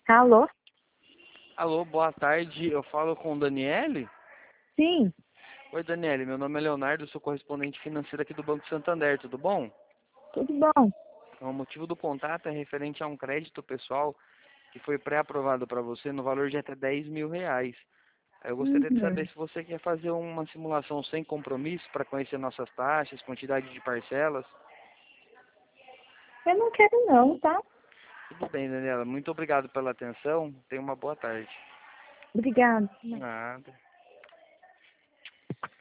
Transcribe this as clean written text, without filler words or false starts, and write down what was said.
Alô? Alô, boa tarde. Eu falo com o Daniele? Sim, Oi, Daniele. Meu nome é Leonardo, sou correspondente financeiro aqui do Banco Santander. Tudo bom? tudo bom. O motivo do contato é referente a um crédito pessoal que foi pré-aprovado para você no valor de até R$ 10.000. Eu gostaria de Uhum. saber se você quer fazer uma simulação sem compromisso para conhecer nossas taxas, quantidade de parcelas. Eu não quero não, tá? Tudo bem, Daniela. Muito obrigado pela atenção. Tenha uma boa tarde. Obrigada. Nada.